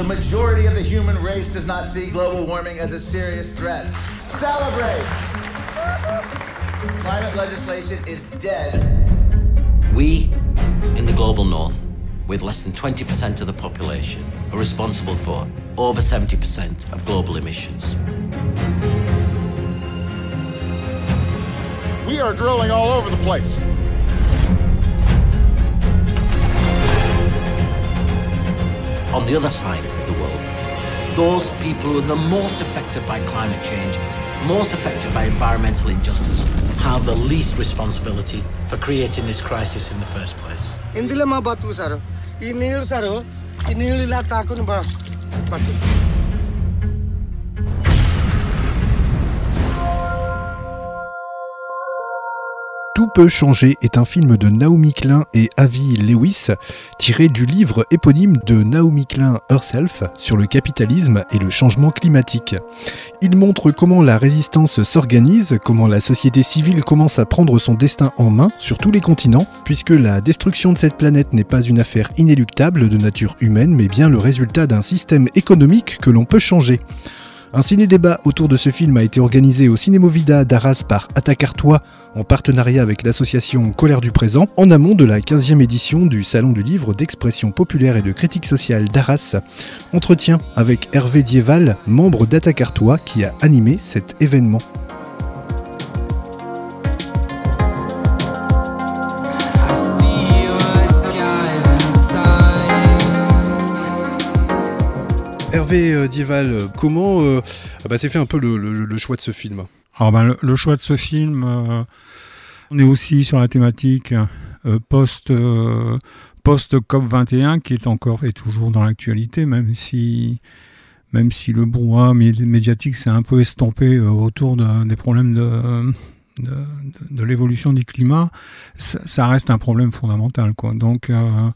The majority of the human race does not see global warming as a serious threat. Celebrate! Climate legislation is dead. We, in the global north, with less than 20% of the population, are responsible for over 70% of global emissions. We are drilling all over the place. On the other side of the world, those people who are the most affected by climate change, most affected by environmental injustice, have the least responsibility for creating this crisis in the first place. Indila mabatu saro, inil saro, inil la takun ba batu. Tout peut changer est un film de Naomi Klein et Avi Lewis, tiré du livre éponyme de Naomi Klein herself sur le capitalisme et le changement climatique. Il montre comment la résistance s'organise, comment la société civile commence à prendre son destin en main sur tous les continents, puisque la destruction de cette planète n'est pas une affaire inéluctable de nature humaine, mais bien le résultat d'un système économique que l'on peut changer. Un ciné-débat autour de ce film a été organisé au Cinémovida d'Arras par Attaque Artois en partenariat avec l'association Colère du Présent, en amont de la 15e édition du Salon du Livre d'expression populaire et de critique sociale d'Arras. Entretien avec Hervé Dieval, membre d'Attaque Artois, qui a animé cet événement. Hervé Dieval, comment s'est fait un peu le choix de ce film ? Alors le choix de ce film, on est aussi sur la thématique post-COP21 qui est encore et toujours dans l'actualité, même si le brouhaha médiatique s'est un peu estompé autour des problèmes de l'évolution du climat, ça reste un problème fondamental, quoi. Donc,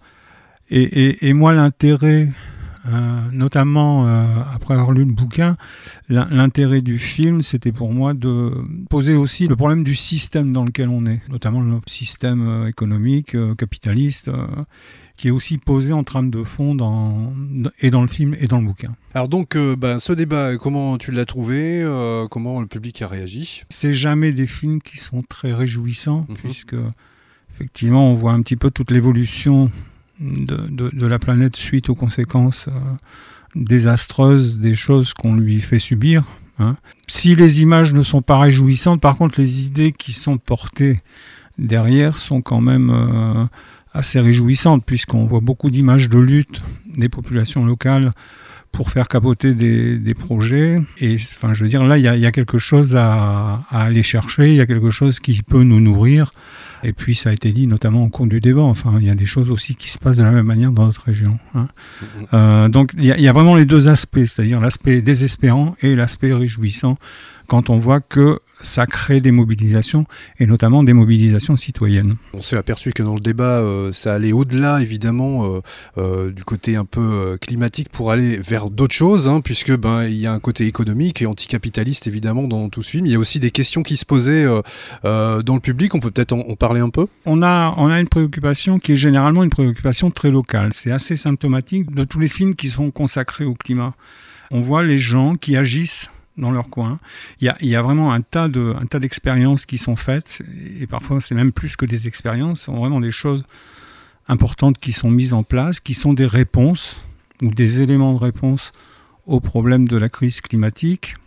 et moi, l'intérêt... notamment après avoir lu le bouquin, l'intérêt du film, c'était pour moi de poser aussi le problème du système dans lequel on est, notamment le système économique, capitaliste, qui est aussi posé en trame de fond et dans le film et dans le bouquin. Alors donc, ce débat, comment tu l'as trouvé ? Comment le public a réagi ? C'est jamais des films qui sont très réjouissants, puisque effectivement, on voit un petit peu toute l'évolution de la planète suite aux conséquences désastreuses des choses qu'on lui fait subir. Hein. Si les images ne sont pas réjouissantes, par contre, les idées qui sont portées derrière sont quand même assez réjouissantes, puisqu'on voit beaucoup d'images de lutte des populations locales pour faire capoter des projets. Et enfin, je veux dire, là, il y a quelque chose à aller chercher, il y a quelque chose qui peut nous nourrir. Et puis, ça a été dit notamment au cours du débat. Enfin, il y a des choses aussi qui se passent de la même manière dans notre région. Hein. Donc, il y a vraiment les deux aspects, c'est-à-dire l'aspect désespérant et l'aspect réjouissant, quand on voit que ça crée des mobilisations, et notamment des mobilisations citoyennes. On s'est aperçu que dans le débat, ça allait au-delà, évidemment, du côté un peu climatique pour aller vers d'autres choses, hein, puisque il y a un côté économique et anticapitaliste, évidemment, dans tout ce film. Il y a aussi des questions qui se posaient dans le public. On peut peut-être en parler un peu ? On a une préoccupation qui est généralement une préoccupation très locale. C'est assez symptomatique de tous les films qui sont consacrés au climat. On voit les gens qui agissent dans leur coin. Il y a vraiment un tas d'expériences qui sont faites, et parfois c'est même plus que des expériences, c'est vraiment des choses importantes qui sont mises en place, qui sont des réponses ou des éléments de réponse aux problèmes de la crise climatique,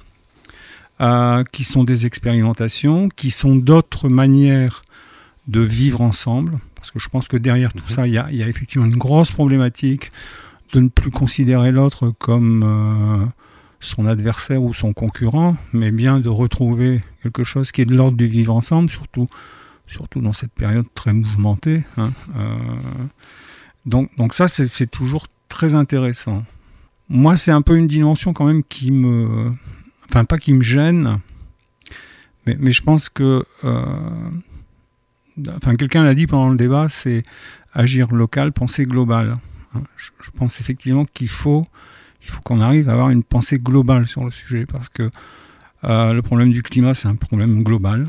qui sont des expérimentations, qui sont d'autres manières de vivre ensemble, parce que je pense que derrière tout ça, il y a effectivement une grosse problématique de ne plus considérer l'autre comme son adversaire ou son concurrent, mais bien de retrouver quelque chose qui est de l'ordre du vivre ensemble, surtout dans cette période très mouvementée. Hein. Donc ça, c'est toujours très intéressant. Moi, c'est un peu une dimension quand même pas qui me gêne, mais je pense que... quelqu'un l'a dit pendant le débat, c'est agir local, penser global. Hein. Je pense effectivement qu'il faut qu'on arrive à avoir une pensée globale sur le sujet, parce que le problème du climat, c'est un problème global.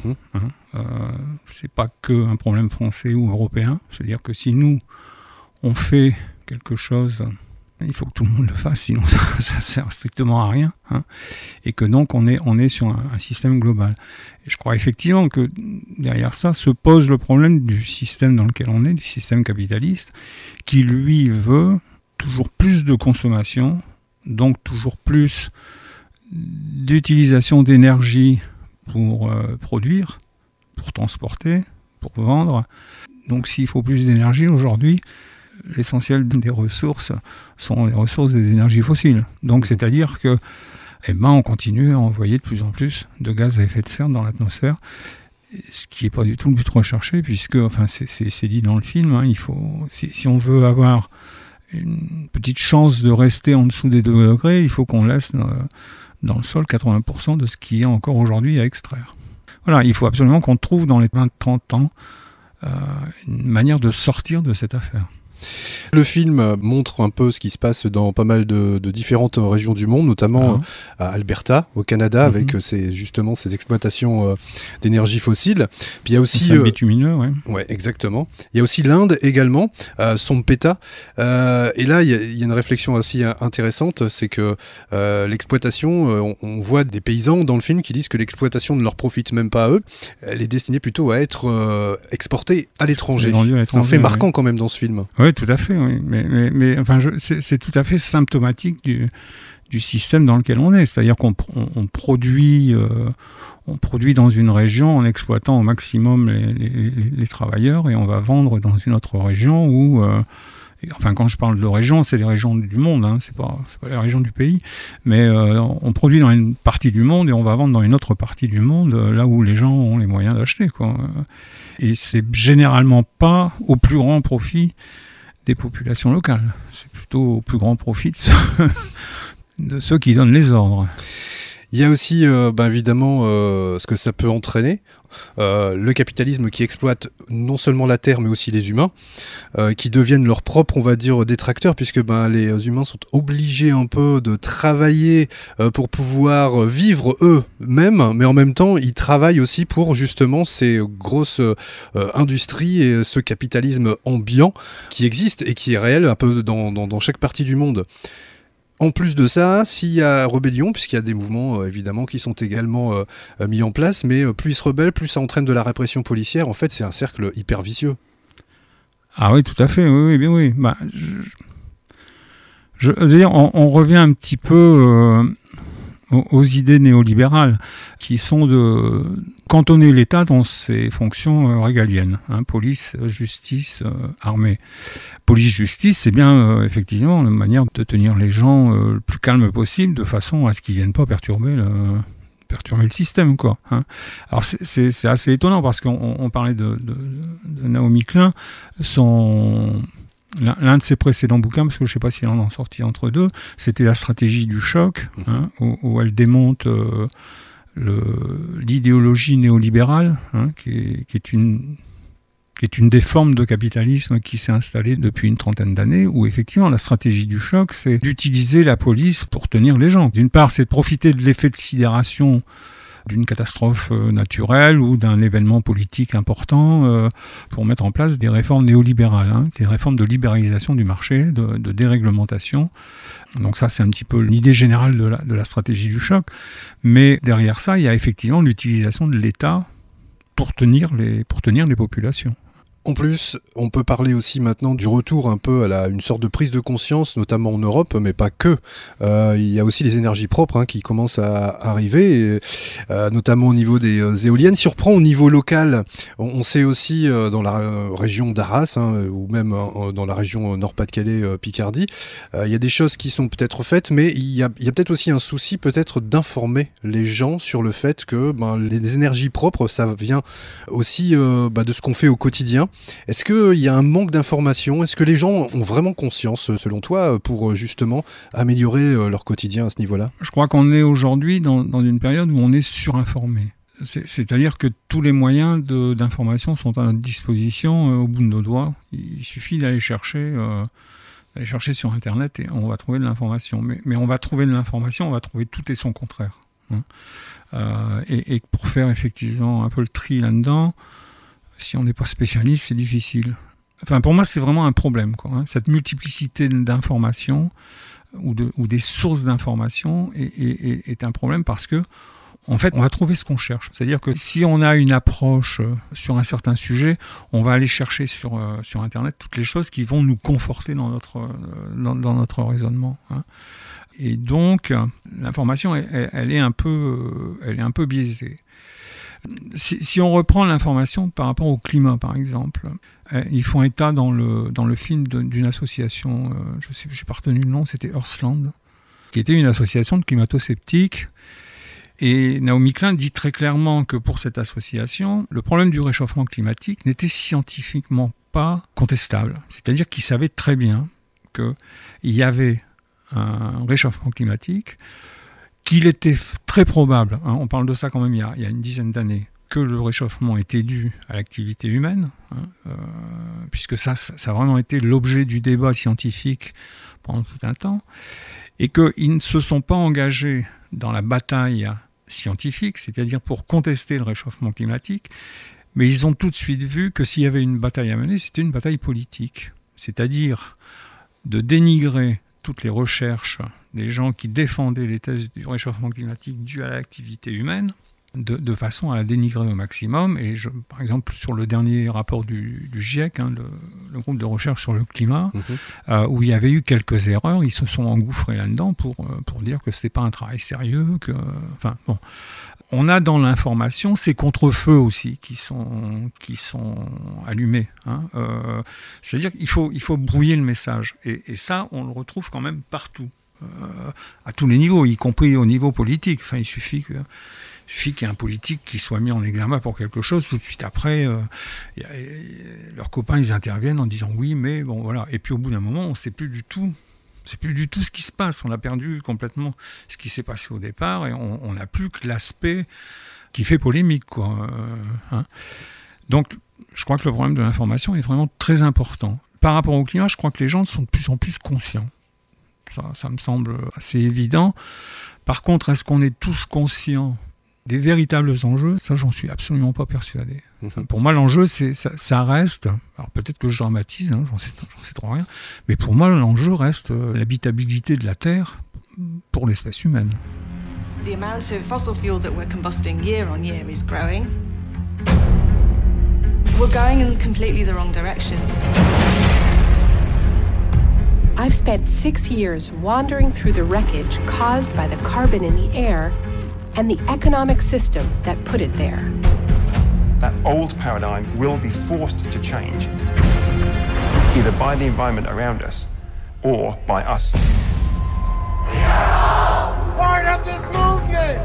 C'est pas qu'un problème français ou européen. C'est-à-dire que si nous, on fait quelque chose Il faut que tout le monde le fasse, sinon ça sert strictement à rien. Hein. Et que donc on est sur un système global. Et je crois effectivement que derrière ça se pose le problème du système dans lequel on est, du système capitaliste, qui lui veut toujours plus de consommation, donc toujours plus d'utilisation d'énergie pour produire, pour transporter, pour vendre. Donc s'il faut plus d'énergie aujourd'hui, l'essentiel des ressources sont les ressources des énergies fossiles. Donc c'est-à-dire que on continue à envoyer de plus en plus de gaz à effet de serre dans l'atmosphère, ce qui n'est pas du tout le but recherché, puisque, enfin c'est dit dans le film, hein, il faut, si on veut avoir une petite chance de rester en dessous des 2 degrés, il faut qu'on laisse dans le sol 80% de ce qu'il y a encore aujourd'hui à extraire. Voilà, il faut absolument qu'on trouve dans les 20-30 ans une manière de sortir de cette affaire. Le film montre un peu ce qui se passe dans pas mal de différentes régions du monde, notamment à Alberta, au Canada, avec ces exploitations d'énergie fossile. Puis il y a aussi bitumineux, ouais, exactement. Il y a aussi l'Inde également, Sompeta. Et là, il y a une réflexion aussi intéressante, c'est que l'exploitation, on voit des paysans dans le film qui disent que l'exploitation ne leur profite même pas à eux. Elle est destinée plutôt à être exportée à l'étranger. C'est un fait marquant quand même dans ce film. Oui, tout à fait. Oui. Mais enfin, c'est tout à fait symptomatique du système dans lequel on est. C'est-à-dire qu'on produit dans une région en exploitant au maximum les travailleurs, et on va vendre dans une autre région où... Enfin, quand je parle de région, c'est les régions du monde, hein, c'est pas les régions du pays, mais on produit dans une partie du monde et on va vendre dans une autre partie du monde, là où les gens ont les moyens d'acheter, quoi. Et c'est généralement pas au plus grand profit des populations locales, c'est plutôt au plus grand profit de ceux qui donnent les ordres. Il y a aussi évidemment ce que ça peut entraîner, le capitalisme qui exploite non seulement la terre mais aussi les humains, qui deviennent leurs propres, on va dire, détracteurs, puisque les humains sont obligés un peu de travailler pour pouvoir vivre eux-mêmes, mais en même temps ils travaillent aussi pour justement ces grosses industries et ce capitalisme ambiant qui existe et qui est réel un peu dans chaque partie du monde. En plus de ça, s'il y a rébellion, puisqu'il y a des mouvements évidemment qui sont également mis en place, mais plus ils se rebellent, plus ça entraîne de la répression policière. En fait, c'est un cercle hyper vicieux. Ah oui, tout à fait, oui. Je veux dire, on revient un petit peu aux idées néolibérales qui sont de cantonner l'État dans ses fonctions régaliennes, hein, police, justice, armée. Police-justice, c'est bien effectivement une manière de tenir les gens le plus calme possible, de façon à ce qu'ils ne viennent pas perturber le système, quoi. Hein. Alors c'est assez étonnant parce qu'on parlait de Naomi Klein, l'un de ses précédents bouquins, parce que je ne sais pas s'il en a sorti entre deux, c'était La stratégie du choc, hein, où elle démonte l'idéologie néolibérale, hein, qui est une des formes de capitalisme qui s'est installée depuis une trentaine d'années, où effectivement la stratégie du choc, c'est d'utiliser la police pour tenir les gens. D'une part, c'est de profiter de l'effet de sidération d'une catastrophe naturelle ou d'un événement politique important pour mettre en place des réformes néolibérales, hein, des réformes de libéralisation du marché, de déréglementation. Donc ça, c'est un petit peu l'idée générale de la stratégie du choc. Mais derrière ça, il y a effectivement l'utilisation de l'État pour tenir les populations. En plus, on peut parler aussi maintenant du retour un peu à une sorte de prise de conscience, notamment en Europe, mais pas que. Il y a aussi les énergies propres qui commencent à arriver, notamment au niveau des éoliennes. Si on reprend au niveau local, on sait aussi dans la région d'Arras, ou même dans la région Nord-Pas-de-Calais, Picardie, il y a des choses qui sont peut-être faites, mais il y a peut-être aussi un souci peut-être d'informer les gens sur le fait que les énergies propres, ça vient aussi de ce qu'on fait au quotidien. Est-ce qu'il y a un manque d'information ? Est-ce que les gens ont vraiment conscience, selon toi, pour justement améliorer leur quotidien à ce niveau-là ? Je crois qu'on est aujourd'hui dans une période où on est surinformé. C'est-à-dire que tous les moyens d'information sont à notre disposition au bout de nos doigts. Il suffit d'aller chercher sur Internet et on va trouver de l'information. Mais on va trouver de l'information, on va trouver tout et son contraire. Hein. Et pour faire effectivement un peu le tri là-dedans, si on n'est pas spécialiste, c'est difficile. Enfin, pour moi, c'est vraiment un problème, quoi, hein. Cette multiplicité d'informations ou des sources d'informations est un problème parce que, en fait, on va trouver ce qu'on cherche. C'est-à-dire que si on a une approche sur un certain sujet, on va aller chercher sur Internet toutes les choses qui vont nous conforter dans notre raisonnement, hein. Et donc, l'information, elle est un peu biaisée. Si on reprend l'information par rapport au climat, par exemple, ils font état dans le film d'une association, je n'ai pas retenu le nom, c'était Earthland, qui était une association de climato-sceptiques. Et Naomi Klein dit très clairement que pour cette association, le problème du réchauffement climatique n'était scientifiquement pas contestable. C'est-à-dire qu'ils savaient très bien qu'il y avait un réchauffement climatique, qu'il était très probable, hein, on parle de ça quand même il y a une dizaine d'années, que le réchauffement était dû à l'activité humaine, hein, puisque ça a vraiment été l'objet du débat scientifique pendant tout un temps, et qu'ils ne se sont pas engagés dans la bataille scientifique, c'est-à-dire pour contester le réchauffement climatique, mais ils ont tout de suite vu que s'il y avait une bataille à mener, c'était une bataille politique, c'est-à-dire de dénigrer toutes les recherches des gens qui défendaient les thèses du réchauffement climatique dû à l'activité humaine, de façon à la dénigrer au maximum. Et par exemple, sur le dernier rapport du GIEC, hein, le groupe de recherche sur le climat, où il y avait eu quelques erreurs, ils se sont engouffrés là-dedans pour dire que ce n'était pas un travail sérieux. Enfin, bon. On a dans l'information ces contre-feux aussi qui sont allumés, hein. C'est-à-dire qu'il faut brouiller le message. Et ça, on le retrouve quand même partout, à tous les niveaux, y compris au niveau politique. Enfin, il suffit qu'il y ait un politique qui soit mis en examen pour quelque chose, tout de suite après, leurs copains, ils interviennent en disant oui, mais bon, voilà. Et puis au bout d'un moment, on ne sait plus du tout. C'est plus du tout ce qui se passe. On a perdu complètement ce qui s'est passé au départ et on n'a plus que l'aspect qui fait polémique, quoi. Hein. Donc, je crois que le problème de l'information est vraiment très important. Par rapport au climat, je crois que les gens sont de plus en plus conscients. Ça me semble assez évident. Par contre, est-ce qu'on est tous conscients des véritables enjeux? Ça, j'en suis absolument pas persuadé. Pour moi, l'enjeu, ça reste, alors peut-être que je dramatise, hein, j'en sais trop rien, mais pour moi, l'enjeu reste l'habitabilité de la Terre pour l'espèce humaine. The amount of fossil fuel that we're combusting year on year is growing. We're going in completely the wrong direction. I've spent 6 years wandering through the wreckage caused by the carbon in the air and the economic system that put it there. That old paradigm will be forced to change, either by the environment around us or by us. We are all part of this movement!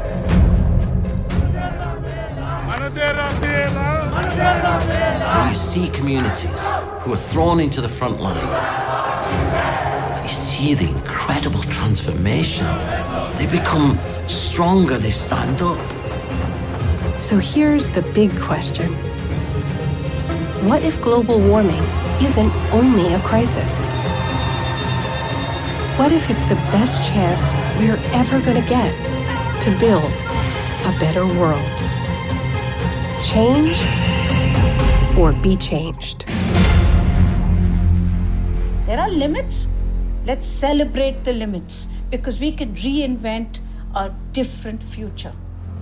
When you see communities who are thrown into the front line, and you see the incredible transformation, they become stronger, they stand up. So here's the big question. What if global warming isn't only a crisis? What if it's the best chance we're ever going to get to build a better world? Change or be changed? There are limits. Let's celebrate the limits because we can reinvent a different future.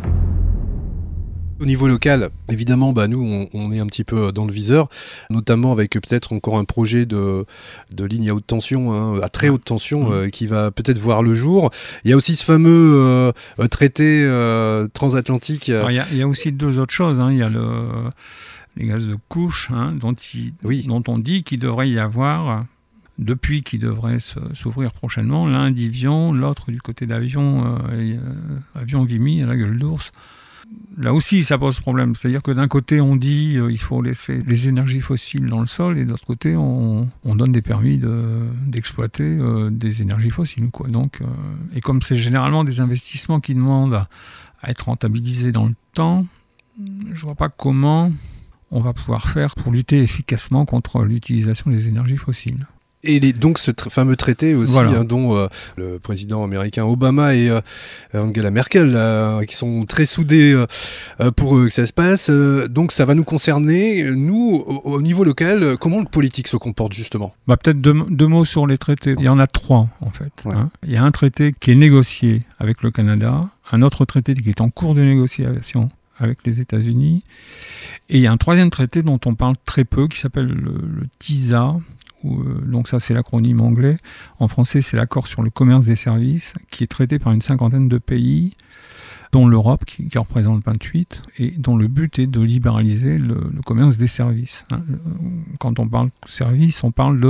Au niveau local, évidemment, nous, on est un petit peu dans le viseur, notamment avec peut-être encore un projet de ligne à haute tension, hein, à très haute tension, qui va peut-être voir le jour. Il y a aussi ce fameux traité transatlantique. Il y a aussi deux autres choses, hein. Il y a les gaz de couche, hein, dont on dit qu'il devrait y avoir, depuis qu'il devrait s'ouvrir prochainement, l'un d'Ivion, l'autre du côté d'Avion, Avion Vimy à la gueule d'ours. Là aussi, ça pose problème. C'est-à-dire que d'un côté, on dit il faut laisser les énergies fossiles dans le sol, et de l'autre côté, on donne des permis d'exploiter des énergies fossiles, quoi. Donc, et comme c'est généralement des investissements qui demandent à être rentabilisés dans le temps, je vois pas comment on va pouvoir faire pour lutter efficacement contre l'utilisation des énergies fossiles. Et donc ce fameux traité aussi, voilà. Dont le président américain Obama et Angela Merkel, qui sont très soudés pour que ça se passe. Donc ça va nous concerner, nous, au niveau local. Comment le politique se comporte justement ? Peut-être deux mots sur les traités. Il y en a 3 en fait. Ouais. Il y a un traité qui est négocié avec le Canada, un autre traité qui est en cours de négociation avec les États-Unis, et il y a un 3e traité dont on parle très peu, qui s'appelle le TISA. Donc ça c'est l'acronyme anglais. En français c'est l'accord sur le commerce des services, qui est traité par une 50aine de pays, dont l'Europe qui représente 28, et dont le but est de libéraliser le commerce des services. Quand on parle de services, on parle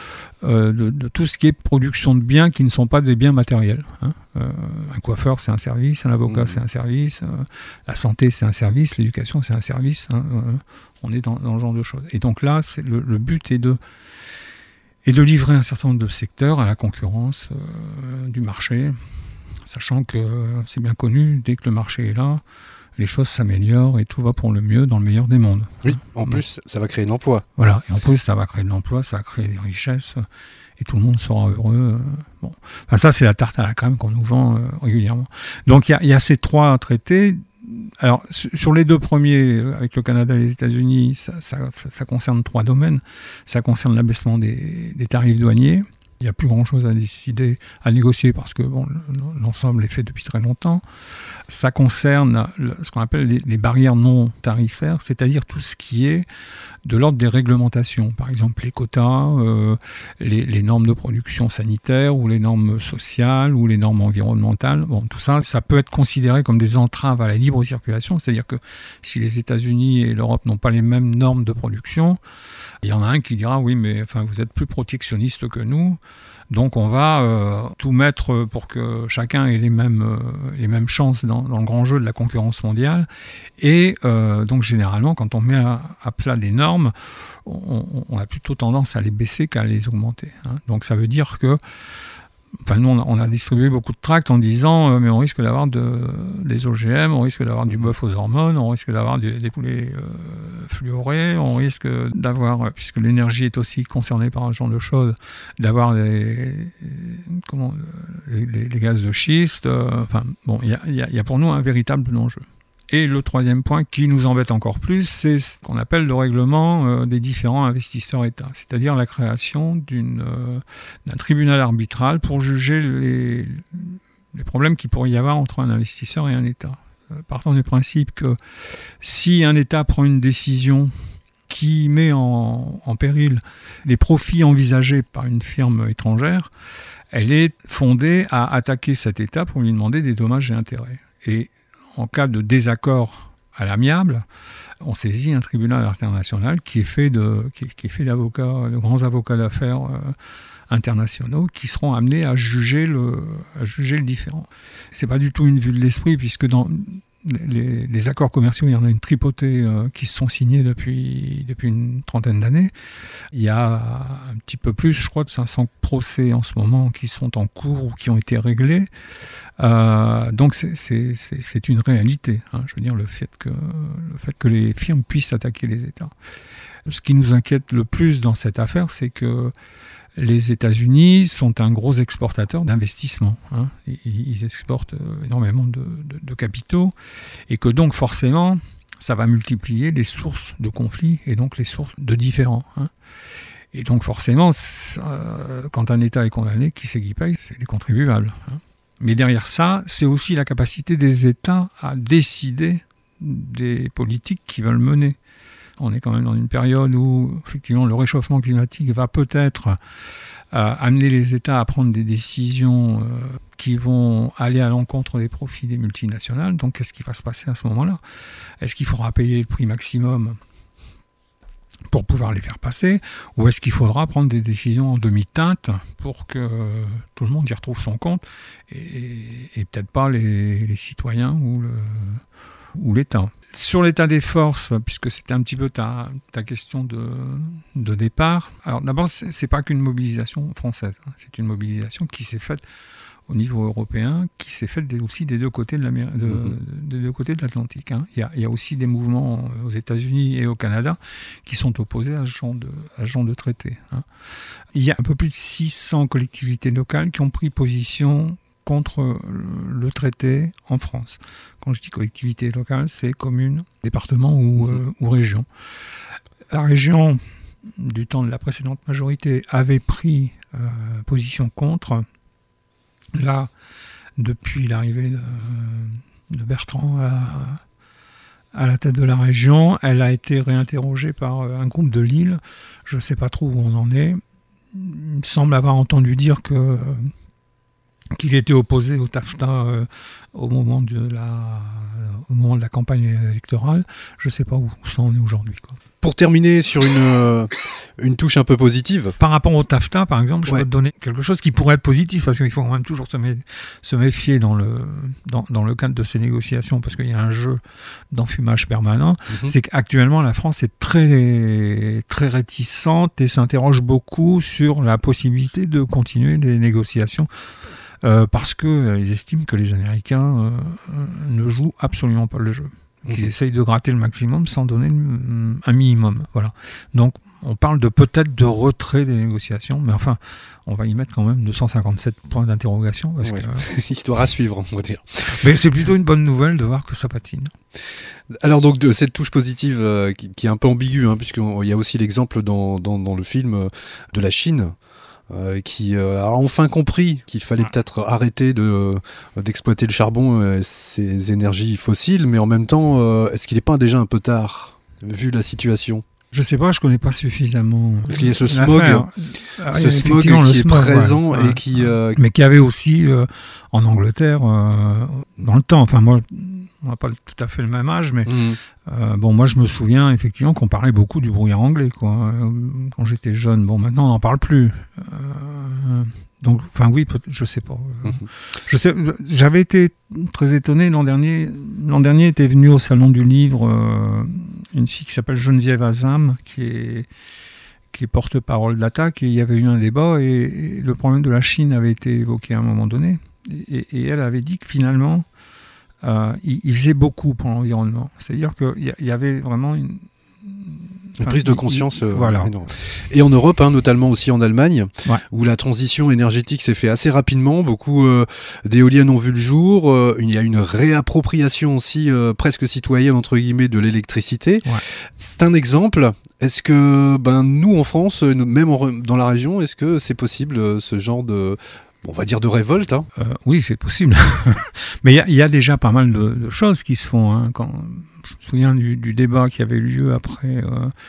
de tout ce qui est production de biens qui ne sont pas des biens matériels. Un coiffeur c'est un service, un avocat c'est un service, la santé c'est un service, l'éducation c'est un service. On est dans ce genre de choses. Et donc là le but est de livrer un certain nombre de secteurs à la concurrence du marché, sachant que c'est bien connu, dès que le marché est là, les choses s'améliorent et tout va pour le mieux dans le meilleur des mondes. Oui, en plus, ça va créer de l'emploi. Voilà, et en plus, ça va créer de l'emploi, ça va créer des richesses, et tout le monde sera heureux. Ça, c'est la tarte à la crème qu'on nous vend régulièrement. Donc, il y a ces 3 traités. Alors, sur les 2 premiers, avec le Canada et les États-Unis, ça concerne 3 domaines. Ça concerne l'abaissement des tarifs douaniers. Il n'y a plus grand-chose à négocier parce que l'ensemble est fait depuis très longtemps. Ça concerne ce qu'on appelle les barrières non tarifaires, c'est-à-dire tout ce qui est de l'ordre des réglementations. Par exemple, les quotas, les normes de production sanitaire ou les normes sociales ou les normes environnementales. Tout ça, ça peut être considéré comme des entraves à la libre circulation. C'est-à-dire que si les États-Unis et l'Europe n'ont pas les mêmes normes de production, il y en a un qui dira « Oui, mais vous êtes plus protectionniste que nous, donc on va tout mettre pour que chacun ait les mêmes chances dans le grand jeu de la concurrence mondiale. » Et donc généralement, quand on met à plat des normes, on a plutôt tendance à les baisser qu'à les augmenter. Donc ça veut dire que nous, on a distribué beaucoup de tracts en disant mais on risque d'avoir des OGM, on risque d'avoir du bœuf aux hormones, on risque d'avoir des poulets fluorés, on risque d'avoir, puisque l'énergie est aussi concernée par un genre de choses, d'avoir les gaz de schiste. Il y a pour nous un véritable enjeu. Et le 3e point qui nous embête encore plus, c'est ce qu'on appelle le règlement des différents investisseurs-États, c'est-à-dire la création d'un tribunal arbitral pour juger les problèmes qu'il pourrait y avoir entre un investisseur et un État. Partant du principe que si un État prend une décision qui met en péril les profits envisagés par une firme étrangère, elle est fondée à attaquer cet État pour lui demander des dommages et intérêts. Et en cas de désaccord à l'amiable, on saisit un tribunal international qui est fait d'avocats, de grands avocats d'affaires internationaux qui seront amenés à juger le différend. C'est pas du tout une vue de l'esprit, puisque dans les accords commerciaux, il y en a une tripotée qui se sont signés depuis une trentaine d'années. Il y a un petit peu plus, je crois, de 500 procès en ce moment qui sont en cours ou qui ont été réglés. Donc c'est une réalité. Je veux dire, le fait que les firmes puissent attaquer les États. Ce qui nous inquiète le plus dans cette affaire, c'est que les États-Unis sont un gros exportateur d'investissements. Ils exportent énormément de capitaux, et que donc forcément, ça va multiplier les sources de conflits et donc les sources de différends. Et donc forcément, quand un État est condamné, qui c'est qui paye ? C'est les contribuables. Mais derrière ça, c'est aussi la capacité des États à décider des politiques qu'ils veulent mener. On est quand même dans une période où, effectivement, le réchauffement climatique va peut-être amener les États à prendre des décisions qui vont aller à l'encontre des profits des multinationales. Donc, qu'est-ce qui va se passer à ce moment-là ? Est-ce qu'il faudra payer le prix maximum pour pouvoir les faire passer, ou est-ce qu'il faudra prendre des décisions en demi-teinte pour que tout le monde y retrouve son compte, et peut-être pas les citoyens ou l'État. Sur l'état des forces, puisque c'était un petit peu ta question de départ, alors d'abord, c'est pas qu'une mobilisation française, c'est une mobilisation qui s'est faite au niveau européen qui s'est faite aussi des deux côtés des deux côtés de l'Atlantique. Hein. Il y a aussi des mouvements aux États-Unis et au Canada qui sont opposés à ce genre de traité. Hein. Il y a un peu plus de 600 collectivités locales qui ont pris position contre le traité en France. Quand je dis collectivité locale, c'est communes, départements ou régions. La région, du temps de la précédente majorité, avait pris position contre. Là, depuis l'arrivée de Bertrand à la tête de la région, elle a été réinterrogée par un groupe de Lille. Je ne sais pas trop où on en est. Il semble avoir entendu dire qu'il était opposé au TAFTA au moment de la campagne électorale. Je ne sais pas où ça en est aujourd'hui, quoi. Pour terminer sur une touche un peu positive. Par rapport au TAFTA, par exemple, je peux te donner quelque chose qui pourrait être positif, parce qu'il faut quand même toujours se méfier dans le cadre de ces négociations, parce qu'il y a un jeu d'enfumage permanent. C'est qu'actuellement, la France est très, très réticente et s'interroge beaucoup sur la possibilité de continuer les négociations. Parce qu'ils estiment que les Américains ne jouent absolument pas le jeu. Qu'ils essayent de gratter le maximum sans donner un minimum. Voilà. Donc, on parle peut-être de retrait des négociations, mais enfin, on va y mettre quand même 257 points d'interrogation. Histoire à suivre, on va dire. Mais c'est plutôt une bonne nouvelle de voir que ça patine. Alors donc de cette touche positive qui est un peu ambiguë, hein, puisqu'il y a aussi l'exemple dans le film de la Chine, qui a enfin compris qu'il fallait peut-être arrêter d'exploiter le charbon, ces énergies fossiles, mais en même temps, est-ce qu'il n'est pas déjà un peu tard, vu la situation ? Je sais pas, je connais pas suffisamment. Parce qu'il y a ce smog, qui est présent et qui. Mais qui avait aussi en Angleterre dans le temps. Enfin moi, on n'a pas tout à fait le même âge, mais moi je me souviens effectivement qu'on parlait beaucoup du brouillard anglais, quoi. Quand j'étais jeune. Bon, maintenant on n'en parle plus. Donc, enfin oui, je sais pas. J'avais été très étonné l'an dernier. L'an dernier était venue au Salon du Livre une fille qui s'appelle Geneviève Azam, qui est porte-parole d'Attaque, et il y avait eu un débat, et le problème de la Chine avait été évoqué à un moment donné, et elle avait dit que finalement, il faisait beaucoup pour l'environnement. C'est-à-dire qu'il y avait vraiment une prise de conscience. Voilà. Et en Europe, hein, notamment aussi en Allemagne, où la transition énergétique s'est faite assez rapidement. Beaucoup d'éoliennes ont vu le jour. Il y a une réappropriation aussi presque citoyenne, entre guillemets, de l'électricité. Ouais. C'est un exemple. Est-ce que nous, en France, même dans la région, est-ce que c'est possible ce genre de... on va dire de révolte, hein. Oui, c'est possible. Mais il y a déjà pas mal de choses qui se font. Hein. Je me souviens du débat qui avait eu lieu après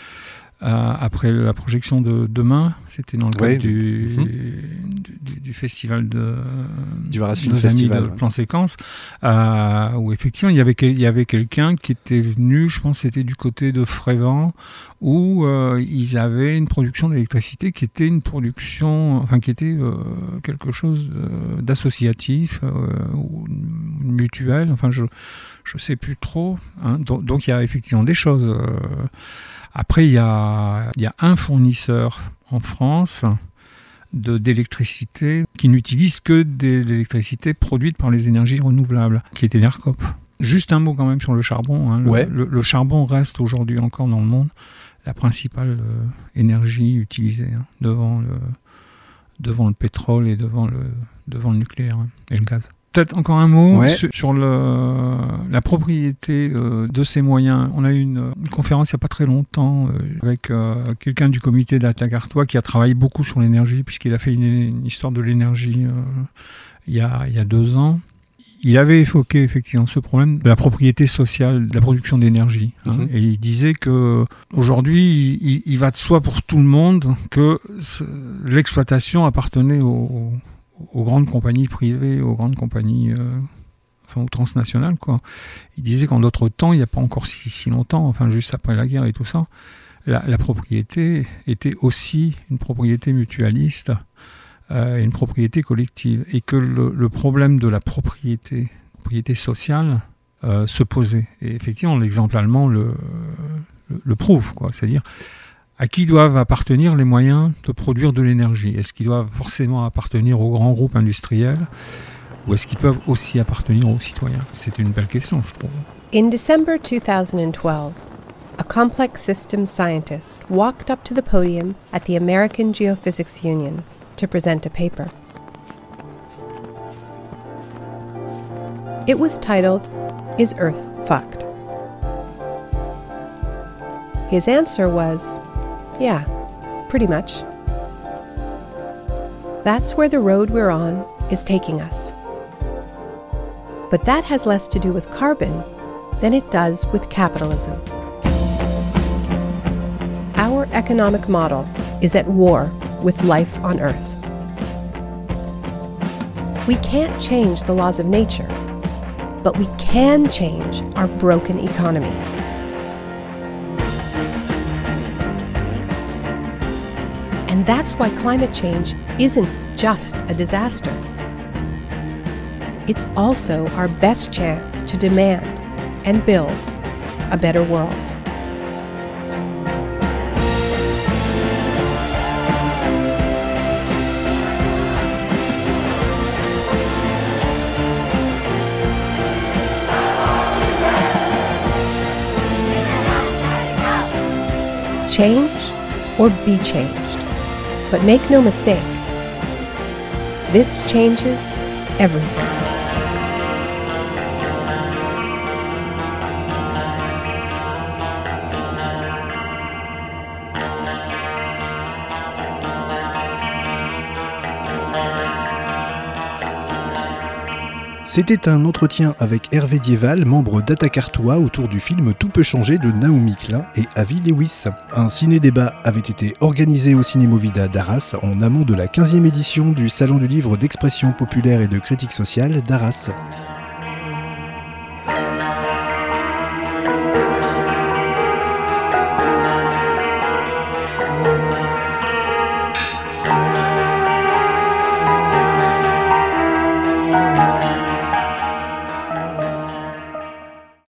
la projection de Demain. C'était dans le cadre du festival du Varas Film nos Festival, amis de Plan Séquence, où effectivement il y avait quelqu'un qui était venu, je pense que c'était du côté de Frévent, où ils avaient une production d'électricité qui était quelque chose d'associatif ou mutuel, enfin je sais plus trop, hein. Donc il y a effectivement des choses. Après il y a un fournisseur en France d'électricité qui n'utilise que de l'électricité produite par les énergies renouvelables, qui est ENERCOP. Juste un mot quand même sur le charbon, hein. Le charbon reste aujourd'hui encore dans le monde la principale énergie utilisée, hein, devant le pétrole et devant le nucléaire, hein, et le gaz. Peut-être encore un mot sur la propriété de ces moyens. On a eu une conférence il n'y a pas très longtemps avec quelqu'un du comité d'Attaque Artois qui a travaillé beaucoup sur l'énergie, puisqu'il a fait une histoire de l'énergie il y a 2 ans. Il avait évoqué effectivement ce problème de la propriété sociale de la production d'énergie. Hein, et il disait qu'aujourd'hui, il va de soi pour tout le monde que l'exploitation appartenait aux grandes compagnies privées, aux grandes compagnies aux transnationales, quoi. Il disait qu'en d'autres temps, il n'y a pas encore si longtemps, enfin juste après la guerre et tout ça, la propriété était aussi une propriété mutualiste, une propriété collective, et que le problème de la propriété sociale se posait. Et effectivement, l'exemple allemand le prouve, quoi. C'est-à-dire, À qui doivent appartenir les moyens de produire de l'énergie? Est-ce qu'ils doivent forcément appartenir aux grands groupes industriels ou est-ce qu'ils peuvent aussi appartenir aux citoyens? C'est une belle question, je trouve. In December 2012, a complex systems scientist walked up to the podium at the American Geophysics Union to present a paper. It was titled, "Is Earth Fucked?" His answer was, yeah, pretty much. That's where the road we're on is taking us. But that has less to do with carbon than it does with capitalism. Our economic model is at war with life on Earth. We can't change the laws of nature, but we can change our broken economy. And that's why climate change isn't just a disaster. It's also our best chance to demand and build a better world. Change or be changed. But make no mistake, this changes everything. C'était un entretien avec Hervé Dieval, membre d'Atacartois, autour du film Tout peut changer de Naomi Klein et Avi Lewis. Un ciné-débat avait été organisé au Cinémovida d'Arras en amont de la 15e édition du Salon du livre d'expression populaire et de critique sociale d'Arras.